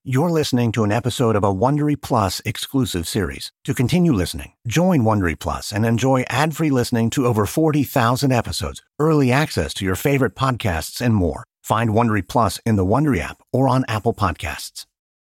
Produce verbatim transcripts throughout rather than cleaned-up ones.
You're listening to an episode of a Wondery Plus exclusive series. To continue listening, join Wondery Plus and enjoy ad-free listening to over forty thousand episodes, early access to your favorite podcasts, and more. Find Wondery Plus in the Wondery app or on Apple Podcasts.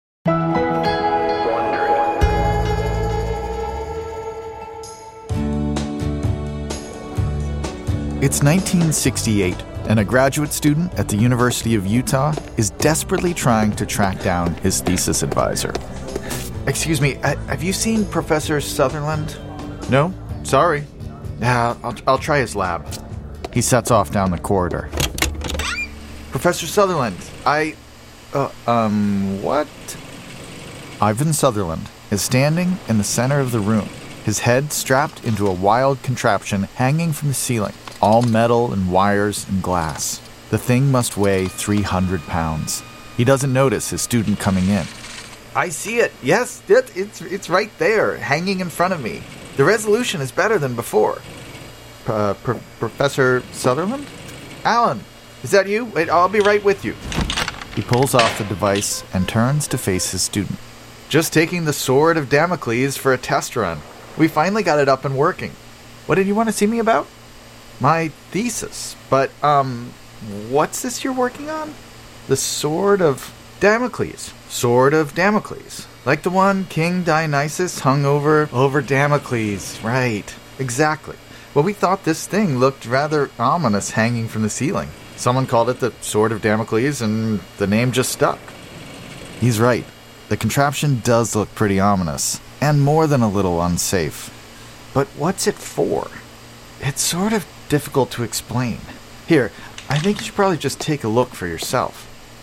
It's nineteen sixty-eight, and a graduate student at the University of Utah is desperately trying to track down his thesis advisor. Excuse me, have you seen Professor Sutherland? No? Sorry. Yeah, I'll, I'll try his lab. He sets off down the corridor. Professor Sutherland, I... Uh, um, what? Ivan Sutherland is standing in the center of the room, his head strapped into a wild contraption hanging from the ceiling. All metal and wires and glass. The thing must weigh three hundred pounds. He doesn't notice his student coming in. I see it. Yes, it, it's it's right there, hanging in front of me. The resolution is better than before. Uh, Pro- Professor Sutherland? Alan, is that you? Wait, I'll be right with you. He pulls off the device and turns to face his student. Just taking the Sword of Damocles for a test run. We finally got it up and working. What did you want to see me about? My thesis. But, um, what's this you're working on? The Sword of Damocles. Sword of Damocles. Like the one King Dionysus hung over, over Damocles. Right. Exactly. Well, we thought this thing looked rather ominous hanging from the ceiling. Someone called it the Sword of Damocles, and the name just stuck. He's right. The contraption does look pretty ominous, and more than a little unsafe. But what's it for? It's sort of difficult to explain. Here, I think you should probably just take a look for yourself.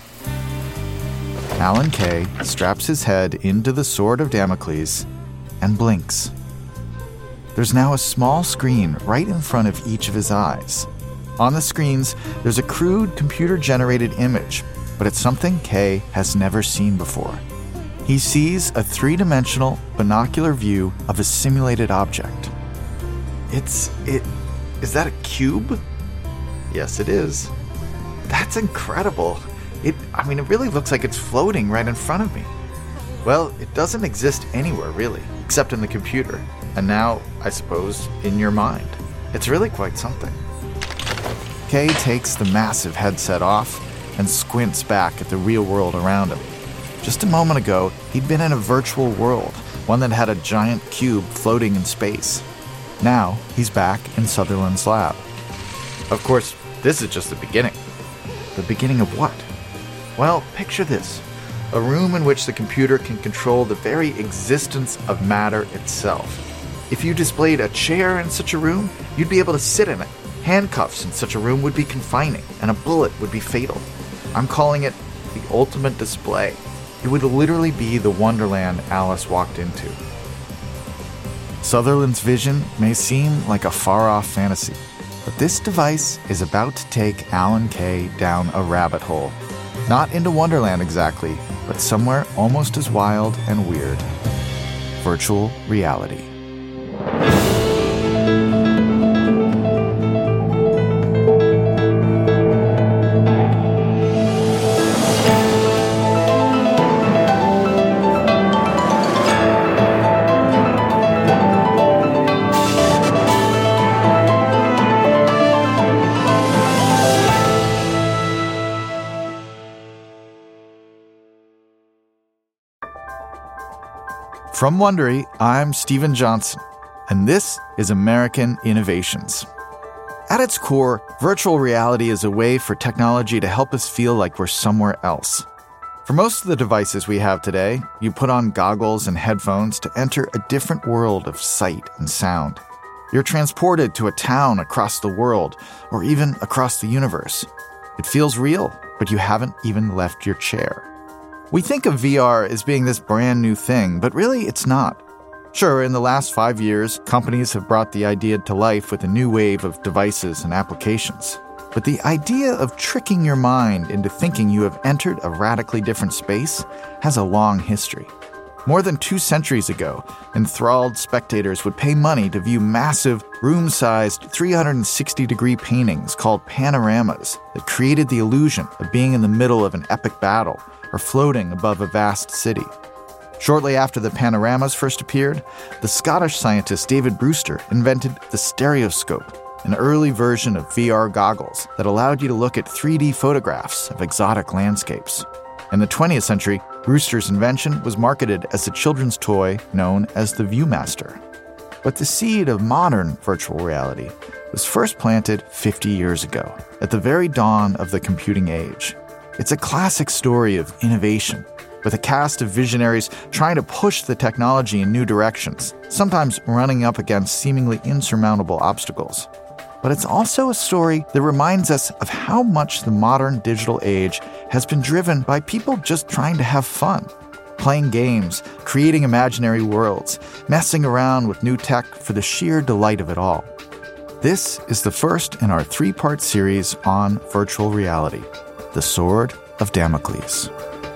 Alan Kay straps his head into the Sword of Damocles and blinks. There's now a small screen right in front of each of his eyes. On the screens, there's a crude computer-generated image, but it's something Kay has never seen before. He sees a three-dimensional binocular view of a simulated object. It's... it... Is that a cube? Yes, it is. That's incredible. It, I mean, it really looks like it's floating right in front of me. Well, it doesn't exist anywhere, really, except in the computer. And now, I suppose, in your mind. It's really quite something. Kay takes the massive headset off and squints back at the real world around him. Just a moment ago, he'd been in a virtual world, one that had a giant cube floating in space. Now, he's back in Sutherland's lab. Of course, this is just the beginning. The beginning of what? Well, picture this. A room in which the computer can control the very existence of matter itself. If you displayed a chair in such a room, you'd be able to sit in it. Handcuffs in such a room would be confining, and a bullet would be fatal. I'm calling it the ultimate display. It would literally be the wonderland Alice walked into. Sutherland's vision may seem like a far-off fantasy, but this device is about to take Alan Kay down a rabbit hole. Not into Wonderland exactly, but somewhere almost as wild and weird. Virtual reality. From Wondery, I'm Steven Johnson, and this is American Innovations. At its core, virtual reality is a way for technology to help us feel like we're somewhere else. For most of the devices we have today, you put on goggles and headphones to enter a different world of sight and sound. You're transported to a town across the world, or even across the universe. It feels real, but you haven't even left your chair. We think of V R as being this brand new thing, but really it's not. Sure, in the last five years, companies have brought the idea to life with a new wave of devices and applications. But the idea of tricking your mind into thinking you have entered a radically different space has a long history. More than two centuries ago, enthralled spectators would pay money to view massive, room-sized, three hundred sixty degree paintings called panoramas that created the illusion of being in the middle of an epic battle or floating above a vast city. Shortly after the panoramas first appeared, the Scottish scientist David Brewster invented the stereoscope, an early version of V R goggles that allowed you to look at three D photographs of exotic landscapes. In the twentieth century, Brewster's invention was marketed as a children's toy known as the Viewmaster. But the seed of modern virtual reality was first planted fifty years ago, at the very dawn of the computing age. It's a classic story of innovation, with a cast of visionaries trying to push the technology in new directions, sometimes running up against seemingly insurmountable obstacles. But it's also a story that reminds us of how much the modern digital age has been driven by people just trying to have fun, playing games, creating imaginary worlds, messing around with new tech for the sheer delight of it all. This is the first in our three-part series on virtual reality, The Sword of Damocles.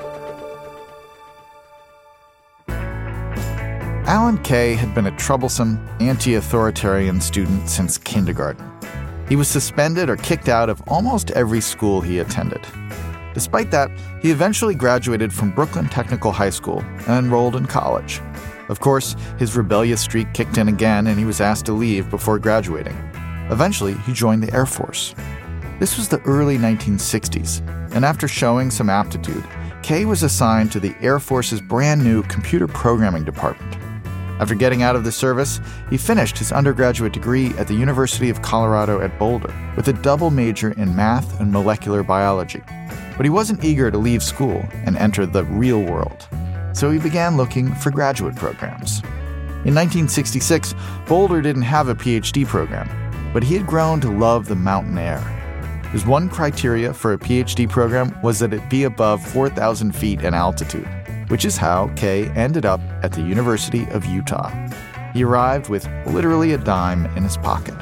Alan Kay had been a troublesome, anti-authoritarian student since kindergarten. He was suspended or kicked out of almost every school he attended. Despite that, he eventually graduated from Brooklyn Technical High School and enrolled in college. Of course, his rebellious streak kicked in again and he was asked to leave before graduating. Eventually, he joined the Air Force. This was the early nineteen sixties, and after showing some aptitude, Kay was assigned to the Air Force's brand new computer programming department. After getting out of the service, he finished his undergraduate degree at the University of Colorado at Boulder with a double major in math and molecular biology. But he wasn't eager to leave school and enter the real world, so he began looking for graduate programs. In nineteen sixty-six, Boulder didn't have a P H D program, but he had grown to love the mountain air. His one criteria for a P H D program was that it be above four thousand feet in altitude, which is how Kay ended up at the University of Utah. He arrived with literally a dime in his pocket.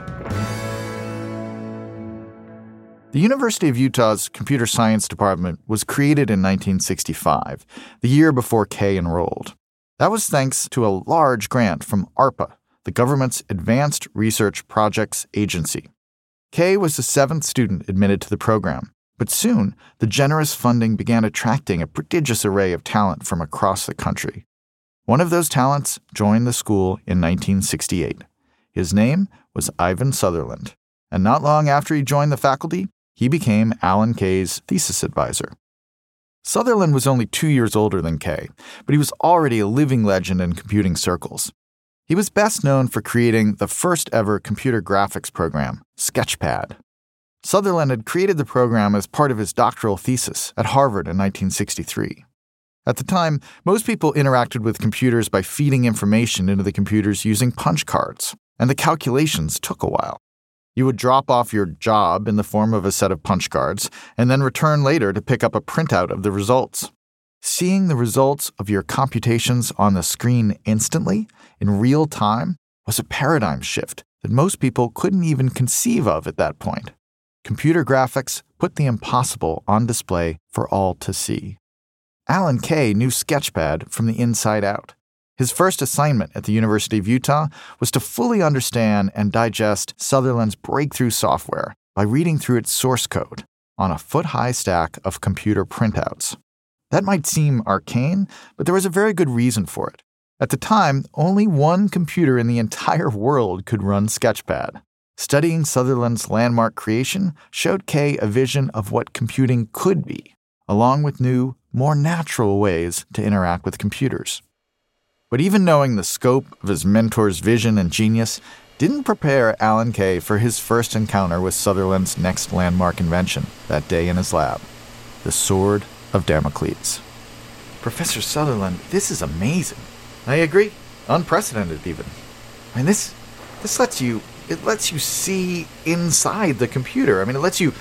The University of Utah's Computer Science Department was created in nineteen sixty-five, the year before Kay enrolled. That was thanks to a large grant from ARPA, the government's Advanced Research Projects Agency. Kay was the seventh student admitted to the program, but soon the generous funding began attracting a prodigious array of talent from across the country. One of those talents joined the school in nineteen sixty-eight. His name was Ivan Sutherland, and not long after he joined the faculty, he became Alan Kay's thesis advisor. Sutherland was only two years older than Kay, but he was already a living legend in computing circles. He was best known for creating the first ever computer graphics program, Sketchpad. Sutherland had created the program as part of his doctoral thesis at Harvard in nineteen sixty-three. At the time, most people interacted with computers by feeding information into the computers using punch cards, and the calculations took a while. You would drop off your job in the form of a set of punch cards, and then return later to pick up a printout of the results. Seeing the results of your computations on the screen instantly, in real time, was a paradigm shift that most people couldn't even conceive of at that point. Computer graphics put the impossible on display for all to see. Alan Kay knew Sketchpad from the inside out. His first assignment at the University of Utah was to fully understand and digest Sutherland's breakthrough software by reading through its source code on a foot-high stack of computer printouts. That might seem arcane, but there was a very good reason for it. At the time, only one computer in the entire world could run Sketchpad. Studying Sutherland's landmark creation showed Kay a vision of what computing could be, along with new, more natural ways to interact with computers. But even knowing the scope of his mentor's vision and genius didn't prepare Alan Kay for his first encounter with Sutherland's next landmark invention that day in his lab, the Sword of Damocles. Professor Sutherland, this is amazing. I agree. Unprecedented, even. I mean, this this lets you it lets you see inside the computer. I mean, it lets you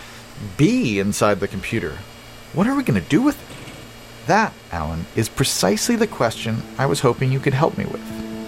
be inside the computer. What are we going to do with it? That, Alan, is precisely the question I was hoping you could help me with.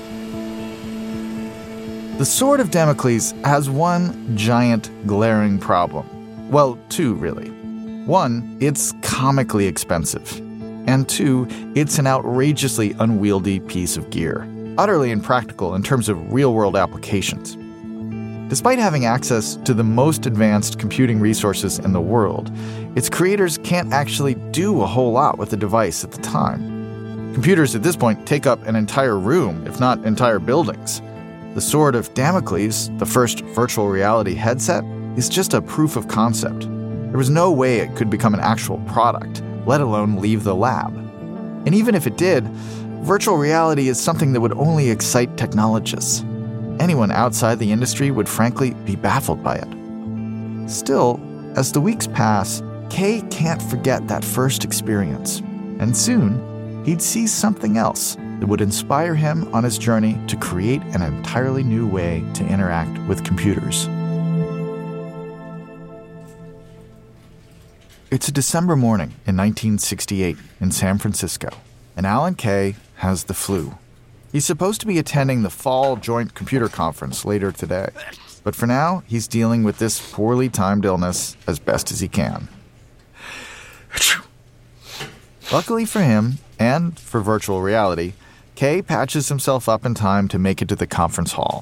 The Sword of Damocles has one giant, glaring problem. Well, two, really. One, it's comically expensive. and two, it's an outrageously unwieldy piece of gear, utterly impractical in terms of real-world applications. Despite having access to the most advanced computing resources in the world, its creators can't actually do a whole lot with the device at the time. Computers at this point take up an entire room, if not entire buildings. The Sword of Damocles, the first virtual reality headset, is just a proof of concept. There was no way it could become an actual product, let alone leave the lab. And even if it did, virtual reality is something that would only excite technologists. Anyone outside the industry would frankly be baffled by it. Still, as the weeks pass, Kay can't forget that first experience. And soon, he'd see something else that would inspire him on his journey to create an entirely new way to interact with computers. It's a December morning in nineteen sixty-eight in San Francisco, and Alan Kay has the flu. He's supposed to be attending the Fall Joint Computer Conference later today, but for now, he's dealing with this poorly timed illness as best as he can. Luckily for him, and for virtual reality, Kay patches himself up in time to make it to the conference hall.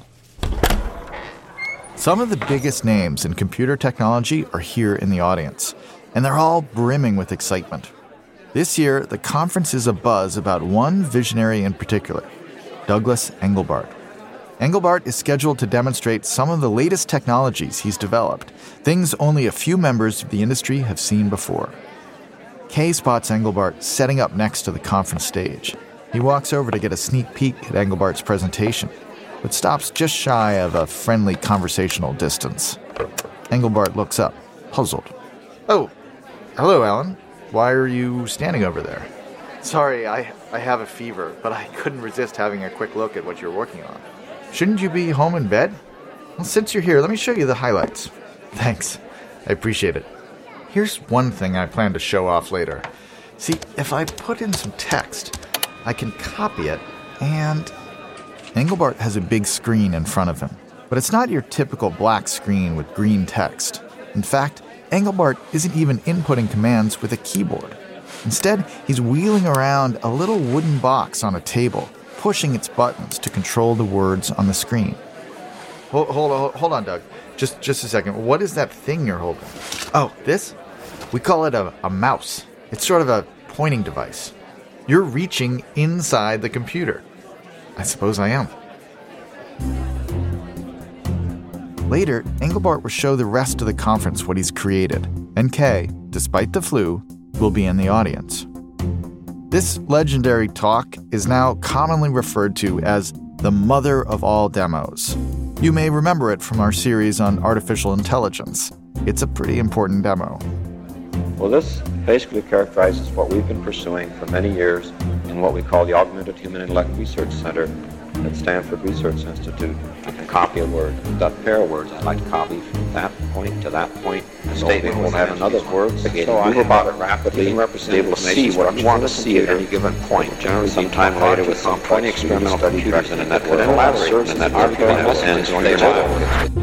Some of the biggest names in computer technology are here in the audience, and they're all brimming with excitement. This year, the conference is abuzz about one visionary in particular, Douglas Engelbart. Engelbart is scheduled to demonstrate some of the latest technologies he's developed, things only a few members of the industry have seen before. Kay spots Engelbart setting up next to the conference stage. He walks over to get a sneak peek at Engelbart's presentation, but stops just shy of a friendly conversational distance. Engelbart looks up, puzzled. Oh, hello, Alan. Why are you standing over there? Sorry, I, I have a fever, but I couldn't resist having a quick look at what you're working on. Shouldn't you be home in bed? Well, since you're here, let me show you the highlights. Thanks. I appreciate it. Here's one thing I plan to show off later. See, if I put in some text, I can copy it, and... Engelbart has a big screen in front of him, but it's not your typical black screen with green text. In fact, Engelbart isn't even inputting commands with a keyboard. Instead, he's wheeling around a little wooden box on a table, pushing its buttons to control the words on the screen. Hold, hold, hold on, Doug. Just, just a second. What is that thing you're holding? Oh, this? We call it a, a mouse. It's sort of a pointing device. You're reaching inside the computer. I suppose I am. Later, Engelbart will show the rest of the conference what he's created, and Kay, despite the flu, will be in the audience. This legendary talk is now commonly referred to as the mother of all demos. You may remember it from our series on artificial intelligence. It's a pretty important demo. Well, this basically characterizes what we've been pursuing for many years in what we call the Augmented Human Intellect Research Center at Stanford Research Institute. I can copy a word, that pair of words I'd like to copy from that point to that point. A statement will have another word, so I move about it rapidly, be able to see what I want to see at any given point. Generally, sometime later with some pointy experimental computers in a network, and elaborate, and that argument ends when they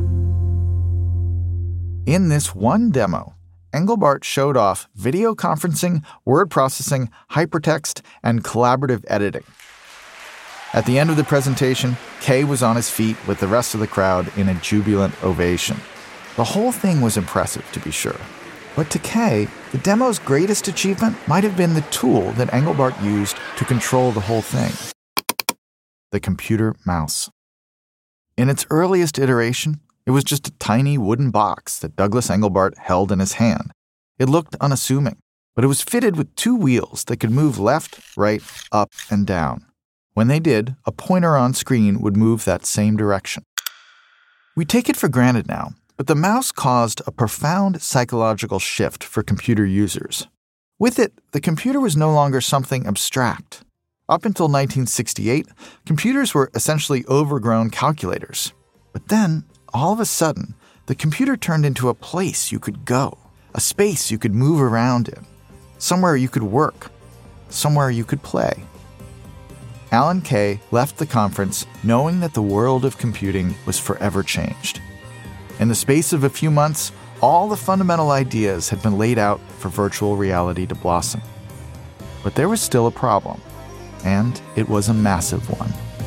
In this one demo, Engelbart showed off video conferencing, word processing, hypertext, and collaborative editing. At the end of the presentation, Kay was on his feet with the rest of the crowd in a jubilant ovation. The whole thing was impressive, to be sure. But to Kay, the demo's greatest achievement might have been the tool that Engelbart used to control the whole thing. The computer mouse. In its earliest iteration, it was just a tiny wooden box that Douglas Engelbart held in his hand. It looked unassuming, but it was fitted with two wheels that could move left, right, up, and down. When they did, a pointer on screen would move that same direction. We take it for granted now, but the mouse caused a profound psychological shift for computer users. With it, the computer was no longer something abstract. Up until nineteen sixty-eight, computers were essentially overgrown calculators. But then, all of a sudden, the computer turned into a place you could go, a space you could move around in, somewhere you could work, somewhere you could play. Alan Kay left the conference knowing that the world of computing was forever changed. In the space of a few months, all the fundamental ideas had been laid out for virtual reality to blossom. But there was still a problem, and it was a massive one.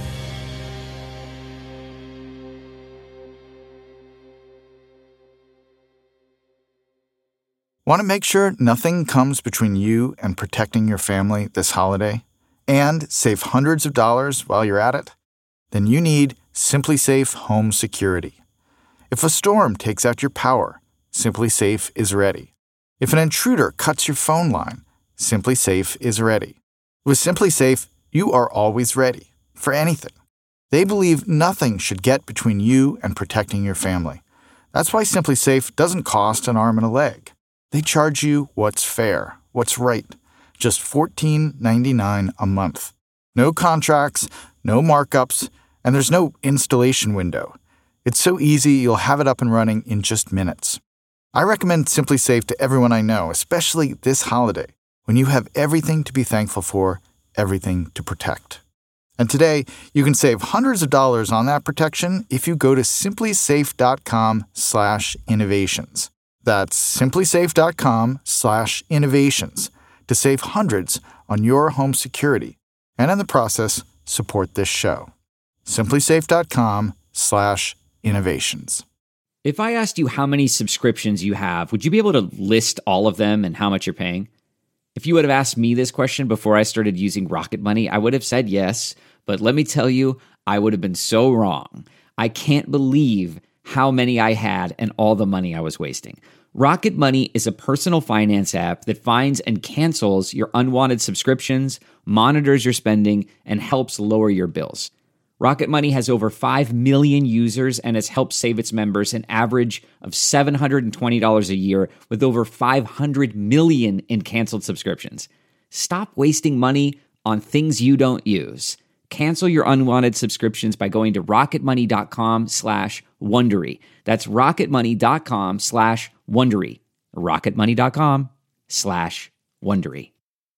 Want to make sure nothing comes between you and protecting your family this holiday, and save hundreds of dollars while you're at it? Then you need SimpliSafe Home Security. If a storm takes out your power, SimpliSafe is ready. If an intruder cuts your phone line, SimpliSafe is ready. With SimpliSafe, you are always ready for anything. They believe nothing should get between you and protecting your family. That's why SimpliSafe doesn't cost an arm and a leg. They charge you what's fair, what's right, just fourteen ninety-nine a month. No contracts, no markups, and there's no installation window. It's so easy you'll have it up and running in just minutes. I recommend SimpliSafe to everyone I know, especially this holiday, when you have everything to be thankful for, everything to protect. And today, you can save hundreds of dollars on that protection if you go to SimpliSafe.com slash innovations. That's SimpliSafe.com slash innovations to save hundreds on your home security and in the process, support this show. SimpliSafe.com slash innovations. If I asked you how many subscriptions you have, would you be able to list all of them and how much you're paying? If you would have asked me this question before I started using Rocket Money, I would have said yes, but let me tell you, I would have been so wrong. I can't believe how many I had and all the money I was wasting. Rocket Money is a personal finance app that finds and cancels your unwanted subscriptions, monitors your spending, and helps lower your bills. Rocket Money has over five million users and has helped save its members an average of seven hundred twenty dollars a year with over five hundred million in canceled subscriptions. Stop wasting money on things you don't use. Cancel your unwanted subscriptions by going to rocketmoney.com slash Wondery. That's rocketmoney.com slash Wondery. rocketmoney.com slash Wondery.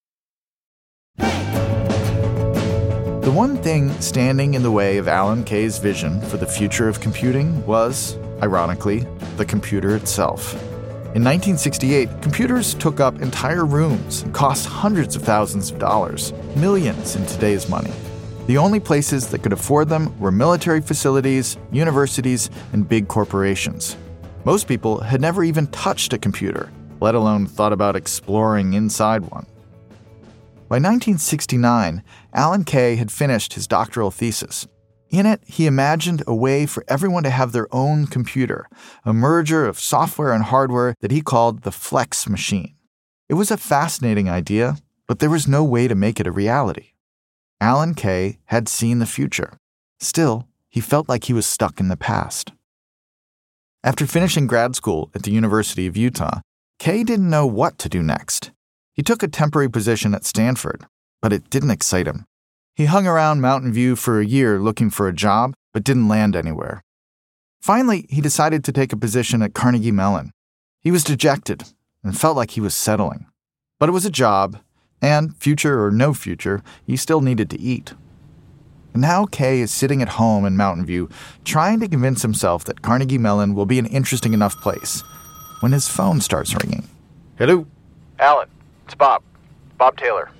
The one thing standing in the way of Alan Kay's vision for the future of computing was, ironically, the computer itself. In nineteen sixty-eight, computers took up entire rooms and cost hundreds of thousands of dollars, millions in today's money. The only places that could afford them were military facilities, universities, and big corporations. Most people had never even touched a computer, let alone thought about exploring inside one. By nineteen sixty-nine, Alan Kay had finished his doctoral thesis. In it, he imagined a way for everyone to have their own computer, a merger of software and hardware that he called the Flex Machine. It was a fascinating idea, but there was no way to make it a reality. Alan Kay had seen the future. Still, he felt like he was stuck in the past. After finishing grad school at the University of Utah, Kay didn't know what to do next. He took a temporary position at Stanford, but it didn't excite him. He hung around Mountain View for a year looking for a job, but didn't land anywhere. Finally, he decided to take a position at Carnegie Mellon. He was dejected and felt like he was settling. But it was a job, and future or no future, he still needed to eat. And now Kay is sitting at home in Mountain View, trying to convince himself that Carnegie Mellon will be an interesting enough place, when his phone starts ringing. Hello? Alan, it's Bob. Bob Taylor.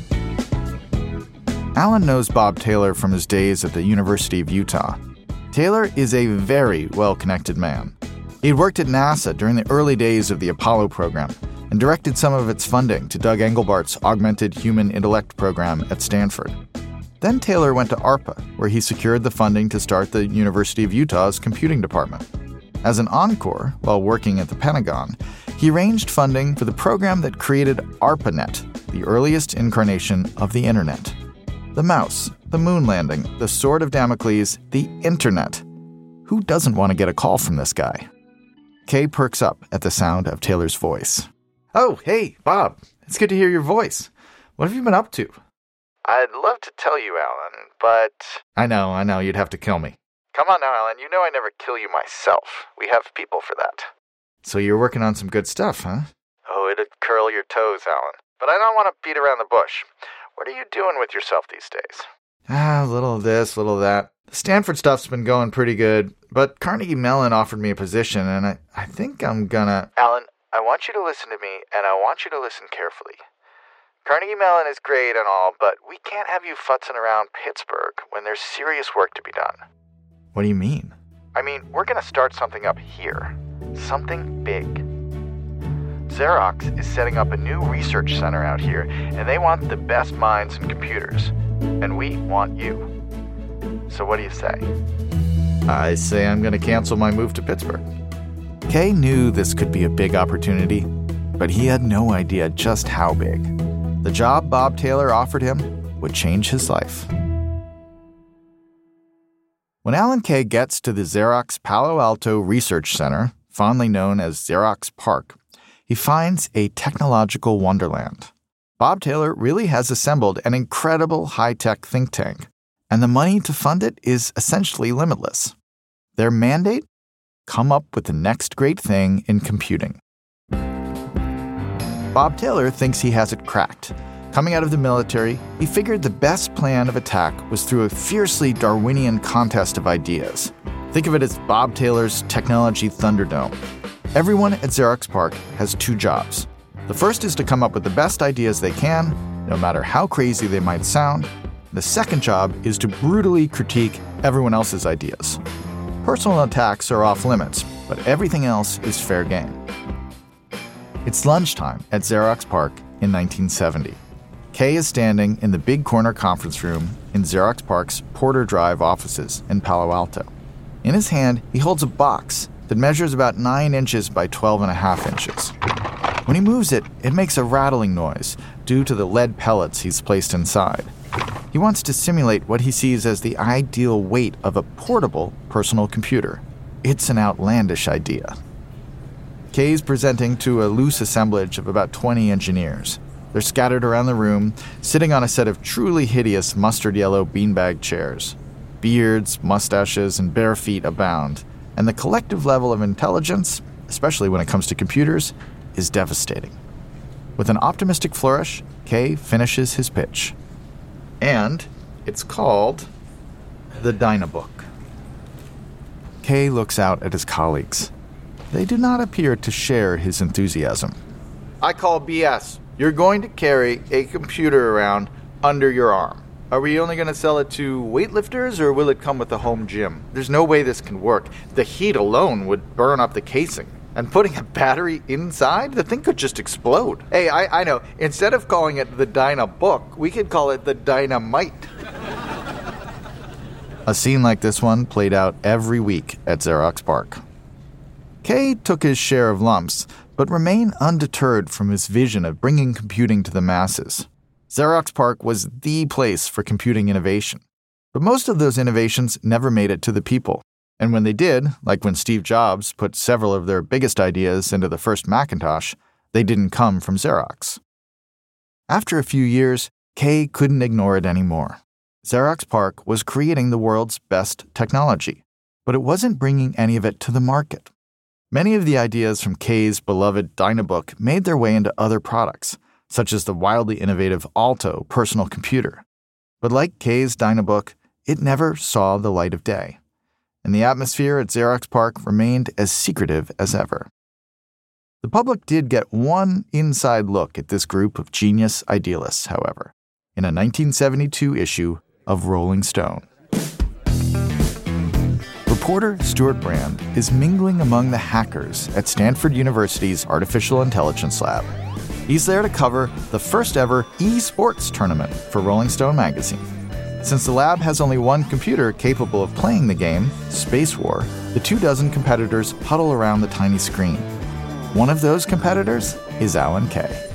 Alan knows Bob Taylor from his days at the University of Utah. Taylor is a very well-connected man. He'd worked at NASA during the early days of the Apollo program and directed some of its funding to Doug Engelbart's Augmented Human Intellect program at Stanford. Then Taylor went to ARPA, where he secured the funding to start the University of Utah's computing department. As an encore, while working at the Pentagon, he arranged funding for the program that created ARPANET, the earliest incarnation of the Internet. The mouse, the moon landing, the sword of Damocles, the Internet. Who doesn't want to get a call from this guy? Kay perks up at the sound of Taylor's voice. Oh, hey, Bob. It's good to hear your voice. What have you been up to? I'd love to tell you, Alan, but... I know, I know, you'd have to kill me. Come on now, Alan, you know I never kill you myself. We have people for that. So you're working on some good stuff, huh? Oh, it'd curl your toes, Alan. But I don't want to beat around the bush. What are you doing with yourself these days? Ah, a little of this, a little of that. The Stanford stuff's been going pretty good, but Carnegie Mellon offered me a position, and I, I think I'm gonna... Alan, I want you to listen to me, and I want you to listen carefully. Carnegie Mellon is great and all, but we can't have you futzing around Pittsburgh when there's serious work to be done. What do you mean? I mean, we're going to start something up here. Something big. Xerox is setting up a new research center out here, and they want the best minds in computers. And we want you. So what do you say? I say I'm going to cancel my move to Pittsburgh. Kay knew this could be a big opportunity, but he had no idea just how big. The job Bob Taylor offered him would change his life. When Alan Kay gets to the Xerox Palo Alto Research Center, fondly known as Xerox PARC, he finds a technological wonderland. Bob Taylor really has assembled an incredible high-tech think tank, and the money to fund it is essentially limitless. Their mandate? Come up with the next great thing in computing. Bob Taylor thinks he has it cracked. Coming out of the military, he figured the best plan of attack was through a fiercely Darwinian contest of ideas. Think of it as Bob Taylor's Technology Thunderdome. Everyone at Xerox PARC has two jobs. The first is to come up with the best ideas they can, no matter how crazy they might sound. The second job is to brutally critique everyone else's ideas. Personal attacks are off limits, but everything else is fair game. It's lunchtime at Xerox PARC in nineteen seventy. Kay is standing in the big corner conference room in Xerox PARC's Porter Drive offices in Palo Alto. In his hand, he holds a box that measures about nine inches by twelve and a half inches. When he moves it, it makes a rattling noise due to the lead pellets he's placed inside. He wants to simulate what he sees as the ideal weight of a portable personal computer. It's an outlandish idea. Kay's presenting to a loose assemblage of about twenty engineers. They're scattered around the room, sitting on a set of truly hideous mustard-yellow beanbag chairs. Beards, mustaches, and bare feet abound, and the collective level of intelligence, especially when it comes to computers, is devastating. With an optimistic flourish, Kay finishes his pitch. And it's called the Dynabook. Kay looks out at his colleagues. They do not appear to share his enthusiasm. I call B S. You're going to carry a computer around under your arm. Are we only going to sell it to weightlifters, or will it come with a home gym? There's no way this can work. The heat alone would burn up the casing. And putting a battery inside, the thing could just explode. Hey, I, I know. Instead of calling it the Dynabook, we could call it the Dynamite. A scene like this one played out every week at Xerox PARC. Kay took his share of lumps, but remained undeterred from his vision of bringing computing to the masses. Xerox PARC was the place for computing innovation. But most of those innovations never made it to the people. And when they did, like when Steve Jobs put several of their biggest ideas into the first Macintosh, they didn't come from Xerox. After a few years, Kay couldn't ignore it anymore. Xerox PARC was creating the world's best technology, but it wasn't bringing any of it to the market. Many of the ideas from Kay's beloved Dynabook made their way into other products, such as the wildly innovative Alto personal computer. But like Kay's Dynabook, it never saw the light of day. And the atmosphere at Xerox PARC remained as secretive as ever. The public did get one inside look at this group of genius idealists, however, in a nineteen seventy-two issue of Rolling Stone. Reporter Stuart Brand is mingling among the hackers at Stanford University's Artificial Intelligence Lab. He's there to cover the first ever esports tournament for Rolling Stone magazine. Since the lab has only one computer capable of playing the game, Space War, the two dozen competitors huddle around the tiny screen. One of those competitors is Alan Kay.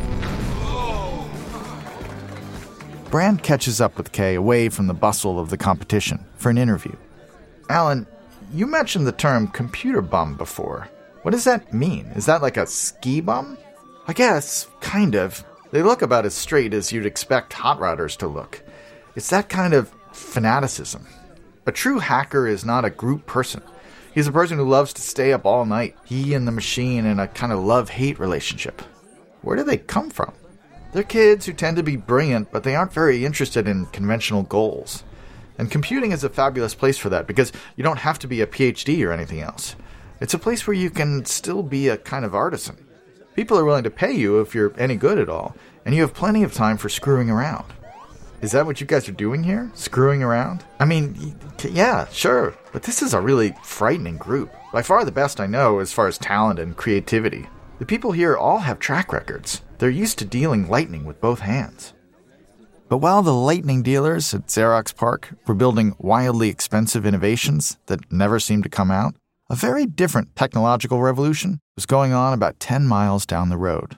Brand catches up with Kay away from the bustle of the competition for an interview. Alan, you mentioned the term computer bum before. What does that mean? Is that like a ski bum? I guess, kind of. They look about as straight as you'd expect hot rodders to look. It's that kind of fanaticism. A true hacker is not a group person. He's a person who loves to stay up all night, he and the machine in a kind of love-hate relationship. Where do they come from? They're kids who tend to be brilliant, but they aren't very interested in conventional goals. And computing is a fabulous place for that, because you don't have to be a P H D or anything else. It's a place where you can still be a kind of artisan. People are willing to pay you if you're any good at all, and you have plenty of time for screwing around. Is that what you guys are doing here? Screwing around? I mean, yeah, sure, but this is a really frightening group. By far the best I know as far as talent and creativity. The people here all have track records. They're used to dealing lightning with both hands. But while the lightning dealers at Xerox PARC were building wildly expensive innovations that never seemed to come out, a very different technological revolution was going on about ten miles down the road.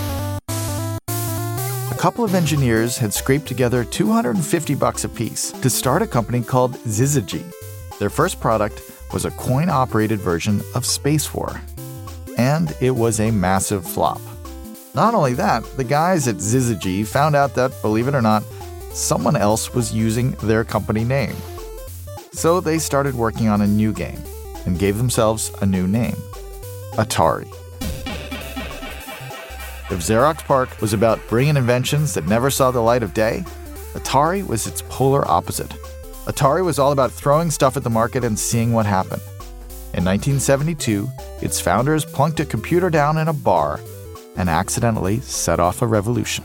A couple of engineers had scraped together two hundred fifty bucks apiece to start a company called Syzygy. Their first product was a coin-operated version of Space War. And it was a massive flop. Not only that, the guys at Syzygy found out that, believe it or not, someone else was using their company name. So they started working on a new game and gave themselves a new name, Atari. If Xerox PARC was about bringing inventions that never saw the light of day, Atari was its polar opposite. Atari was all about throwing stuff at the market and seeing what happened. In nineteen seventy-two, its founders plunked a computer down in a bar and accidentally set off a revolution.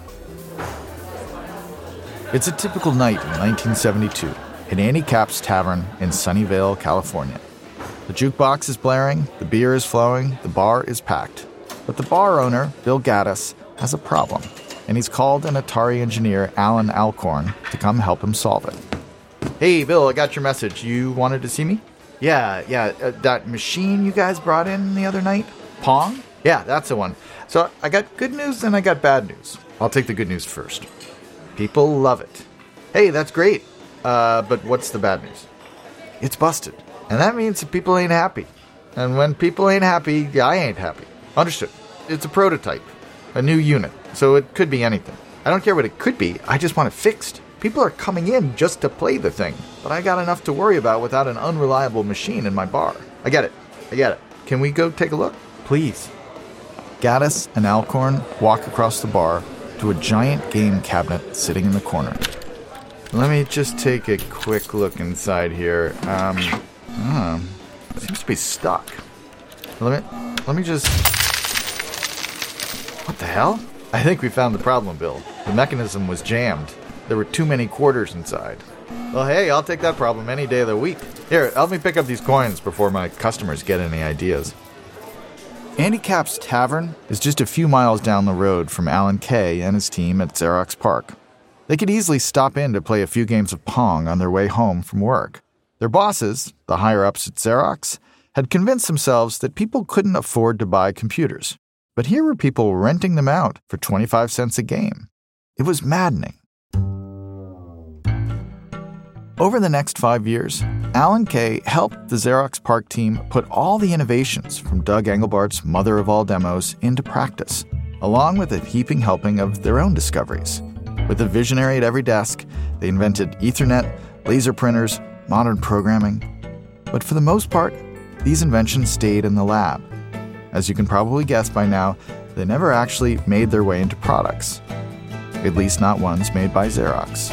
It's a typical night in nineteen seventy-two at Andy Capp's Tavern in Sunnyvale, California. The jukebox is blaring, the beer is flowing, the bar is packed. But the bar owner, Bill Gaddis, has a problem, and he's called an Atari engineer, Alan Alcorn, to come help him solve it. Hey, Bill, I got your message. You wanted to see me? Yeah, yeah, uh, that machine you guys brought in the other night? Pong? Yeah, that's the one. So I got good news and I got bad news. I'll take the good news first. People love it. Hey, that's great. Uh, but what's the bad news? It's busted. And that means that people ain't happy. And when people ain't happy, I ain't happy. Understood. It's a prototype. A new unit. So it could be anything. I don't care what it could be. I just want it fixed. People are coming in just to play the thing. But I got enough to worry about without an unreliable machine in my bar. I get it. I get it. Can we go take a look? Please. Gaddis and Alcorn walk across the bar to a giant game cabinet sitting in the corner. Let me just take a quick look inside here. Um, oh, it seems to be stuck. Let me, let me just... What the hell? I think we found the problem, Bill. The mechanism was jammed. There were too many quarters inside. Well, hey, I'll take that problem any day of the week. Here, help me pick up these coins before my customers get any ideas. Andy Capp's Tavern is just a few miles down the road from Alan Kay and his team at Xerox PARC. They could easily stop in to play a few games of Pong on their way home from work. Their bosses, the higher-ups at Xerox, had convinced themselves that people couldn't afford to buy computers. But here were people renting them out for twenty-five cents a game. It was maddening. Over the next five years, Alan Kay helped the Xerox PARC team put all the innovations from Doug Engelbart's mother of all demos into practice, along with a heaping helping of their own discoveries. With a visionary at every desk, they invented Ethernet, laser printers, modern programming. But for the most part, these inventions stayed in the lab. As you can probably guess by now, they never actually made their way into products. At least not ones made by Xerox.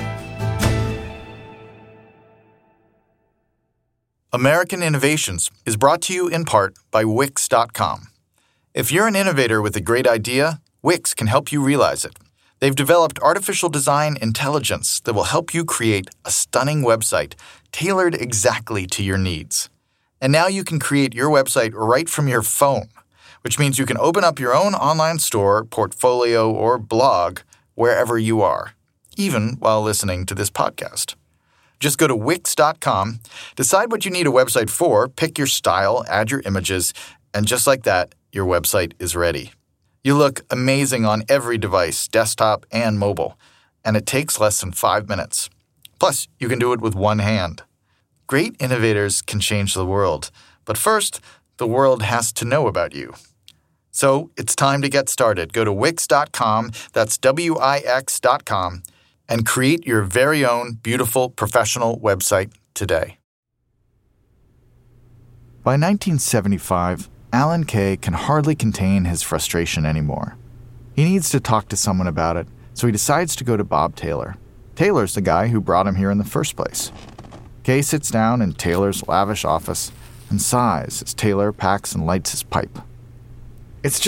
American Innovations is brought to you in part by Wix dot com. If you're an innovator with a great idea, Wix can help you realize it. They've developed artificial design intelligence that will help you create a stunning website tailored exactly to your needs. And now you can create your website right from your phone, which means you can open up your own online store, portfolio, or blog wherever you are, even while listening to this podcast. Just go to Wix dot com, decide what you need a website for, pick your style, add your images, and just like that, your website is ready. You look amazing on every device, desktop and mobile, and it takes less than five minutes. Plus, you can do it with one hand. Great innovators can change the world, but first, the world has to know about you. So, it's time to get started. Go to Wix dot com, that's W I X dot com, and create your very own beautiful professional website today. By nineteen seventy-five, Alan Kay can hardly contain his frustration anymore. He needs to talk to someone about it, so he decides to go to Bob Taylor. Taylor's the guy who brought him here in the first place. Kay sits down in Taylor's lavish office and sighs as Taylor packs and lights his pipe. It's just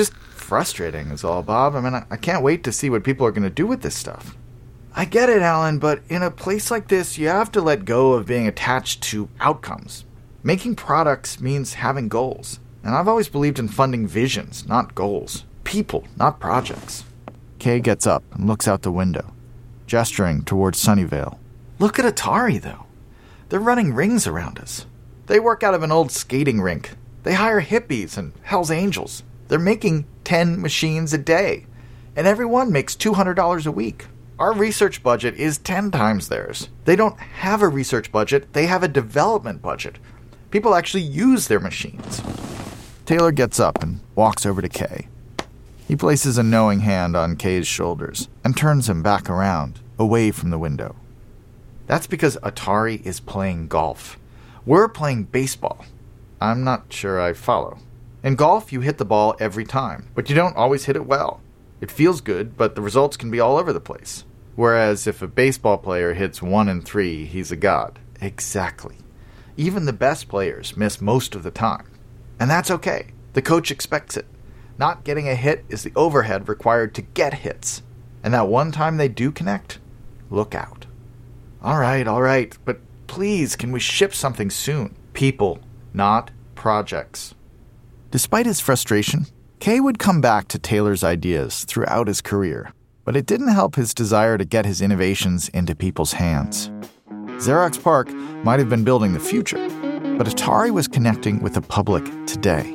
frustrating is all, Bob. I mean, I, I can't wait to see what people are going to do with this stuff. I get it, Alan, but in a place like this, you have to let go of being attached to outcomes. Making products means having goals. And I've always believed in funding visions, not goals. People, not projects. Kay gets up and looks out the window, gesturing towards Sunnyvale. Look at Atari, though. They're running rings around us. They work out of an old skating rink. They hire hippies and Hell's Angels. They're making ten machines a day. And every one makes two hundred dollars a week. Our research budget is ten times theirs. They don't have a research budget. They have a development budget. People actually use their machines. Taylor gets up and walks over to Kay. He places a knowing hand on Kay's shoulders and turns him back around, away from the window. That's because Atari is playing golf. We're playing baseball. I'm not sure I follow. In golf, you hit the ball every time, but you don't always hit it well. It feels good, but the results can be all over the place. Whereas if a baseball player hits one and three, he's a god. Exactly. Even the best players miss most of the time. And that's okay. The coach expects it. Not getting a hit is the overhead required to get hits. And that one time they do connect, look out. All right, all right, but please, can we ship something soon? People, not projects. Despite his frustration, Kay would come back to Taylor's ideas throughout his career, but it didn't help his desire to get his innovations into people's hands. Xerox PARC might have been building the future, but Atari was connecting with the public today.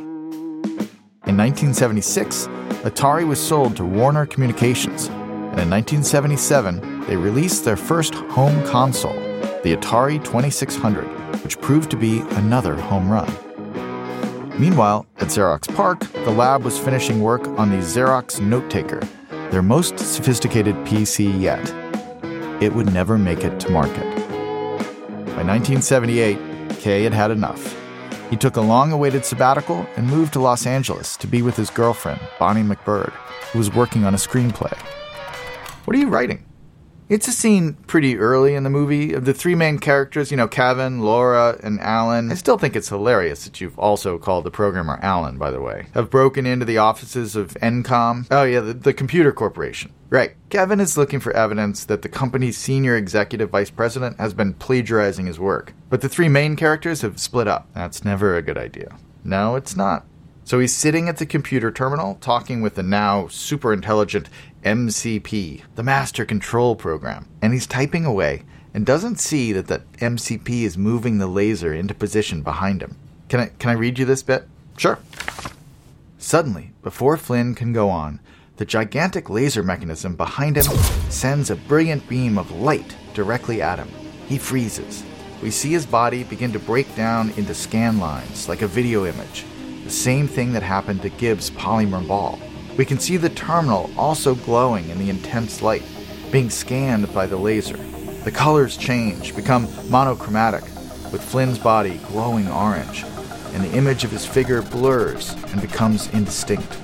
In nineteen seventy-six, Atari was sold to Warner Communications, and in nineteen seventy-seven, they released their first home console, the Atari twenty-six hundred, which proved to be another home run. Meanwhile, at Xerox PARC, the lab was finishing work on the Xerox Note-Taker, their most sophisticated P C yet. It would never make it to market. By nineteen seventy-eight, Kay had had enough. He took a long-awaited sabbatical and moved to Los Angeles to be with his girlfriend, Bonnie McBird, who was working on a screenplay. What are you writing? It's a scene pretty early in the movie of the three main characters, you know, Kevin, Laura, and Alan. I still think it's hilarious that you've also called the programmer Alan, by the way. Have broken into the offices of N COM. Oh yeah, the, the computer corporation. Right. Kevin is looking for evidence that the company's senior executive vice president has been plagiarizing his work. But the three main characters have split up. That's never a good idea. No, it's not. So he's sitting at the computer terminal talking with the now super intelligent M C P, the Master Control Program, and he's typing away and doesn't see that the M C P is moving the laser into position behind him. Can I can I read you this bit? Sure. Suddenly, before Flynn can go on, the gigantic laser mechanism behind him sends a brilliant beam of light directly at him. He freezes. We see his body begin to break down into scan lines like a video image. The same thing that happened to Gibbs' polymer ball. We can see the terminal also glowing in the intense light, being scanned by the laser. The colors change, become monochromatic, with Flynn's body glowing orange, and the image of his figure blurs and becomes indistinct.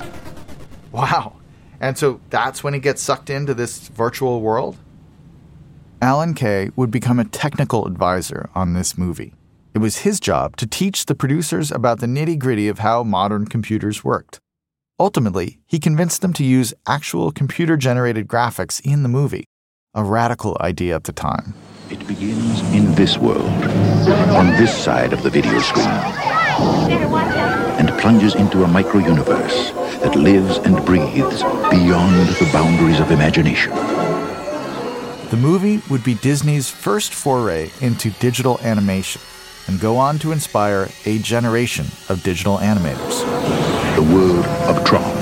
Wow. And so that's when he gets sucked into this virtual world? Alan Kay would become a technical advisor on this movie. It was his job to teach the producers about the nitty-gritty of how modern computers worked. Ultimately, he convinced them to use actual computer-generated graphics in the movie, a radical idea at the time. It begins in this world, on this side of the video screen, and plunges into a micro-universe that lives and breathes beyond the boundaries of imagination. The movie would be Disney's first foray into digital animation and go on to inspire a generation of digital animators. The world of Tron.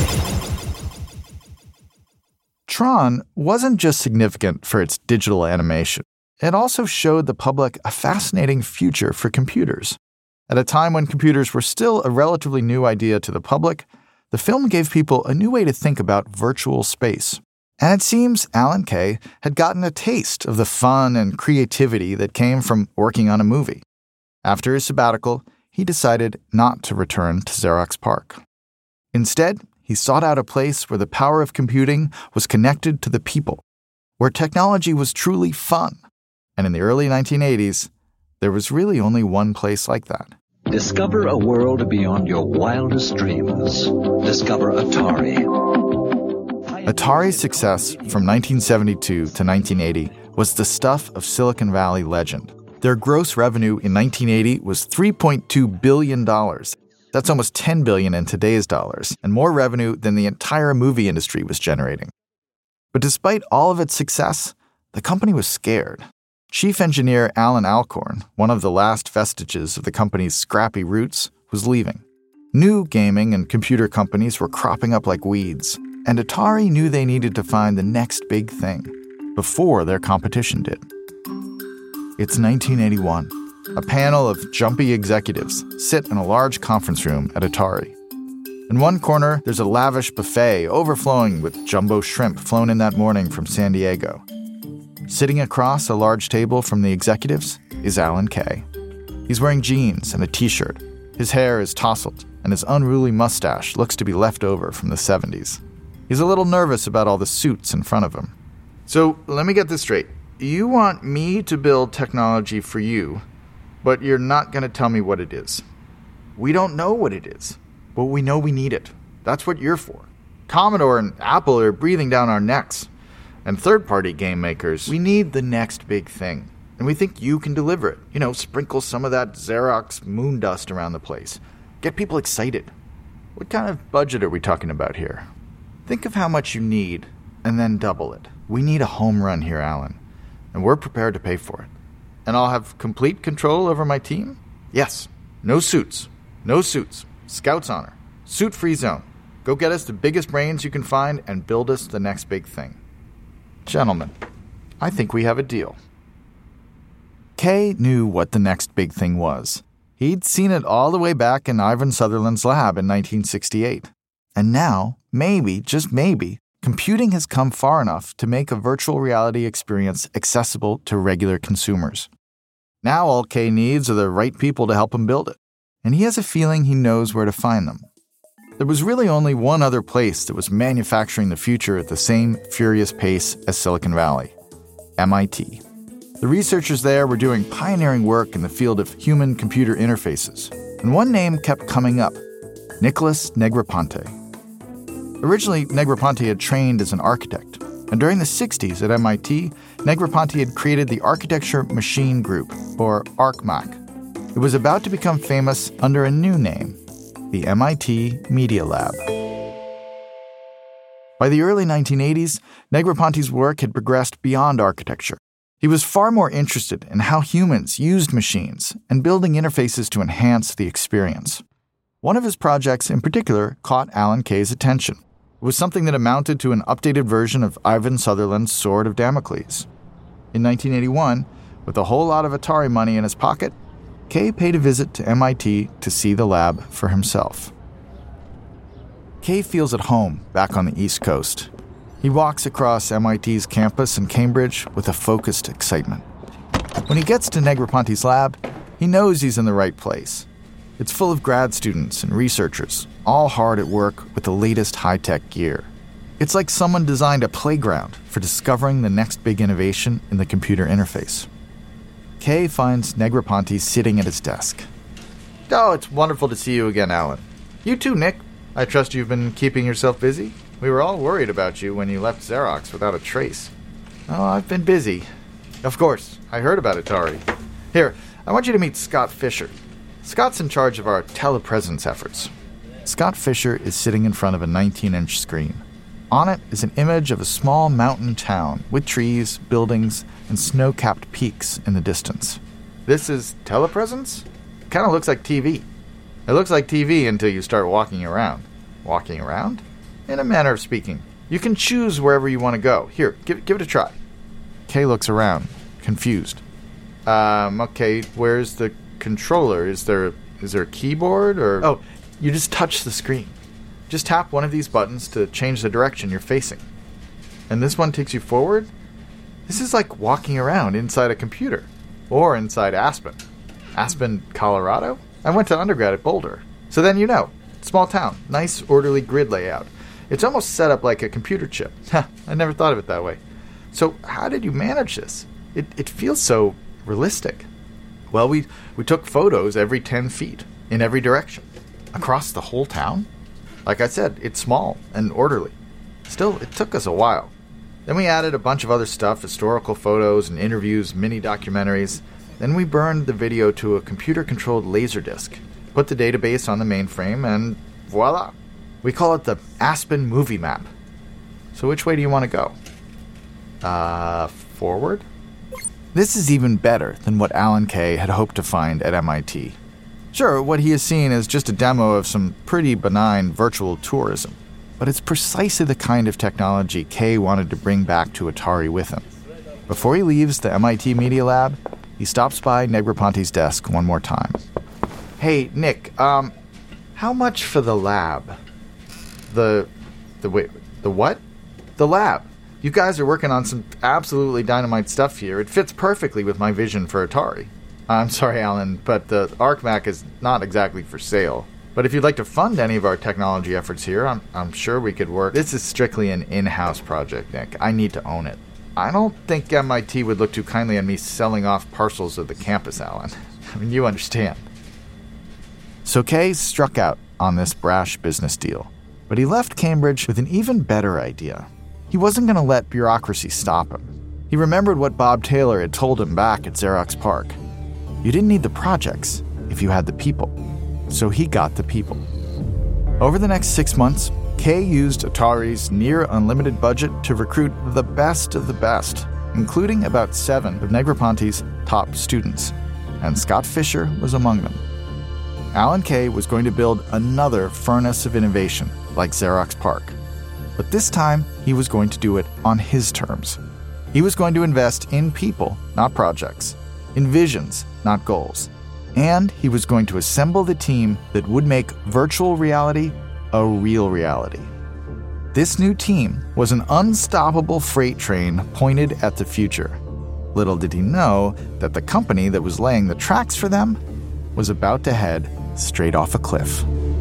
Tron wasn't just significant for its digital animation. It also showed the public a fascinating future for computers. At a time when computers were still a relatively new idea to the public, the film gave people a new way to think about virtual space. And it seems Alan Kay had gotten a taste of the fun and creativity that came from working on a movie. After his sabbatical, he decided not to return to Xerox PARC. Instead, he sought out a place where the power of computing was connected to the people, where technology was truly fun. And in the early nineteen eighties, there was really only one place like that. Discover a world beyond your wildest dreams. Discover Atari. Atari's success from nineteen seventy-two to nineteen eighty was the stuff of Silicon Valley legend. Their gross revenue in nineteen eighty was three point two billion dollars. That's almost ten billion dollars in today's dollars, and more revenue than the entire movie industry was generating. But despite all of its success, the company was scared. Chief engineer Alan Alcorn, one of the last vestiges of the company's scrappy roots, was leaving. New gaming and computer companies were cropping up like weeds, and Atari knew they needed to find the next big thing before their competition did. It's nineteen eighty-one. A panel of jumpy executives sit in a large conference room at Atari. In one corner, there's a lavish buffet overflowing with jumbo shrimp flown in that morning from San Diego. Sitting across a large table from the executives is Alan Kay. He's wearing jeans and a t-shirt. His hair is tousled, and his unruly mustache looks to be left over from the seventies. He's a little nervous about all the suits in front of him. So, let me get this straight. You want me to build technology for you, but you're not going to tell me what it is. We don't know what it is, but we know we need it. That's what you're for. Commodore and Apple are breathing down our necks. And third-party game makers, we need the next big thing. And we think you can deliver it. You know, sprinkle some of that Xerox moon dust around the place. Get people excited. What kind of budget are we talking about here? Think of how much you need, and then double it. We need a home run here, Alan. And we're prepared to pay for it. And I'll have complete control over my team? Yes. No suits. No suits. Scout's honor. Suit-free zone. Go get us the biggest brains you can find and build us the next big thing. Gentlemen, I think we have a deal. Kay knew what the next big thing was. He'd seen it all the way back in Ivan Sutherland's lab in nineteen sixty-eight. And now, maybe, just maybe, computing has come far enough to make a virtual reality experience accessible to regular consumers. Now all Kay needs are the right people to help him build it. And he has a feeling he knows where to find them. There was really only one other place that was manufacturing the future at the same furious pace as Silicon Valley: M I T. The researchers there were doing pioneering work in the field of human-computer interfaces, and one name kept coming up: Nicholas Negroponte. Originally, Negroponte had trained as an architect, and during the sixties at M I T, Negroponte had created the Architecture Machine Group, or ArcMac. It was about to become famous under a new name: the M I T Media Lab. By the early nineteen eighties, Negroponte's work had progressed beyond architecture. He was far more interested in how humans used machines and building interfaces to enhance the experience. One of his projects in particular caught Alan Kay's attention. It was something that amounted to an updated version of Ivan Sutherland's Sword of Damocles. In nineteen eighty-one, with a whole lot of Atari money in his pocket, Kay paid a visit to M I T to see the lab for himself. Kay feels at home back on the East Coast. He walks across M I T's campus in Cambridge with a focused excitement. When he gets to Negroponte's lab, he knows he's in the right place. It's full of grad students and researchers, all hard at work with the latest high-tech gear. It's like someone designed a playground for discovering the next big innovation in the computer interface. Kay finds Negroponte sitting at his desk. Oh, it's wonderful to see you again, Alan. You too, Nick. I trust you've been keeping yourself busy? We were all worried about you when you left Xerox without a trace. Oh, I've been busy. Of course, I heard about Atari. Here, I want you to meet Scott Fisher. Scott's in charge of our telepresence efforts. Scott Fisher is sitting in front of a nineteen-inch screen. On it is an image of a small mountain town with trees, buildings, and snow-capped peaks in the distance. This is telepresence? Kind of looks like T V. It looks like T V until you start walking around. Walking around? In a manner of speaking. You can choose wherever you want to go. Here, give, give it a try. Kay looks around, confused. Um, okay, where's the controller? Is there is there a keyboard or... Oh, you just touch the screen. Just tap one of these buttons to change the direction you're facing. And this one takes you forward? This is like walking around inside a computer. Or inside Aspen. Aspen, Colorado? I went to undergrad at Boulder. So then you know. Small town. Nice, orderly grid layout. It's almost set up like a computer chip. I never thought of it that way. So how did you manage this? It it feels so realistic. Well, we, we took photos every ten feet. in every direction. Across the whole town? Like I said, it's small and orderly. Still, it took us a while. Then we added a bunch of other stuff, historical photos and interviews, mini documentaries. Then we burned the video to a computer-controlled laserdisc, put the database on the mainframe, and voila! We call it the Aspen Movie Map. So which way do you want to go? Uh, forward? This is even better than what Alan Kay had hoped to find at M I T. Sure, what he has seen is just a demo of some pretty benign virtual tourism, but it's precisely the kind of technology Kay wanted to bring back to Atari with him. Before he leaves the M I T Media Lab, he stops by Negroponte's desk one more time. Hey, Nick, um, how much for the lab? The, the, wait, the what? The lab. You guys are working on some absolutely dynamite stuff here. It fits perfectly with my vision for Atari. I'm sorry, Alan, but the ArcMac is not exactly for sale. But if you'd like to fund any of our technology efforts here, I'm, I'm sure we could work. This is strictly an in-house project, Nick. I need to own it. I don't think M I T would look too kindly on me selling off parcels of the campus, Alan. I mean, you understand. So Kay struck out on this brash business deal, but he left Cambridge with an even better idea. He wasn't going to let bureaucracy stop him. He remembered what Bob Taylor had told him back at Xerox PARC. You didn't need the projects if you had the people. So he got the people. Over the next six months, Kay used Atari's near-unlimited budget to recruit the best of the best, including about seven of Negroponte's top students, and Scott Fisher was among them. Alan Kay was going to build another furnace of innovation like Xerox PARC, but this time he was going to do it on his terms. He was going to invest in people, not projects, in visions, not goals, and he was going to assemble the team that would make virtual reality a real reality. This new team was an unstoppable freight train pointed at the future. Little did he know that the company that was laying the tracks for them was about to head straight off a cliff.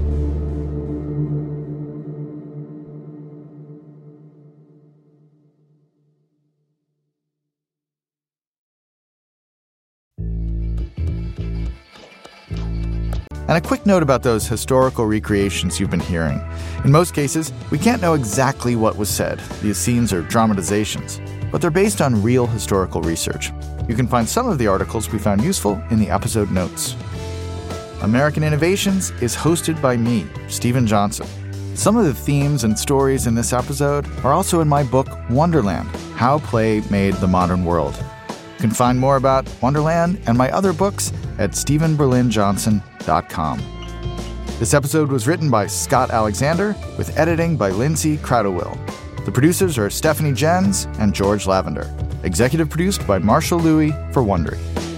And a quick note about those historical recreations you've been hearing. In most cases, we can't know exactly what was said. These scenes are dramatizations, but they're based on real historical research. You can find some of the articles we found useful in the episode notes. American Innovations is hosted by me, Stephen Johnson. Some of the themes and stories in this episode are also in my book, Wonderland: How Play Made the Modern World. You can find more about Wonderland and my other books at stephen berlin johnson dot com. This episode was written by Scott Alexander with editing by Lindsay Crowdewill. The producers are Stephanie Jens and George Lavender. Executive produced by Marshall Louis for Wondery.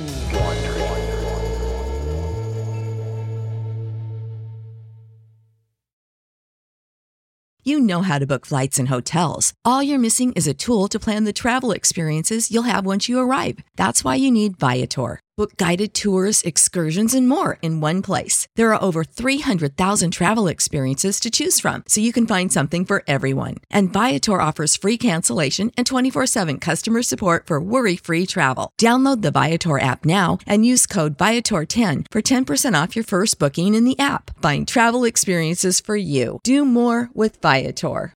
You know how to book flights and hotels. All you're missing is a tool to plan the travel experiences you'll have once you arrive. That's why you need Viator. Book guided tours, excursions, and more in one place. There are over three hundred thousand travel experiences to choose from, so you can find something for everyone. And Viator offers free cancellation and twenty-four seven customer support for worry-free travel. Download the Viator app now and use code Viator ten for ten percent off your first booking in the app. Find travel experiences for you. Do more with Viator.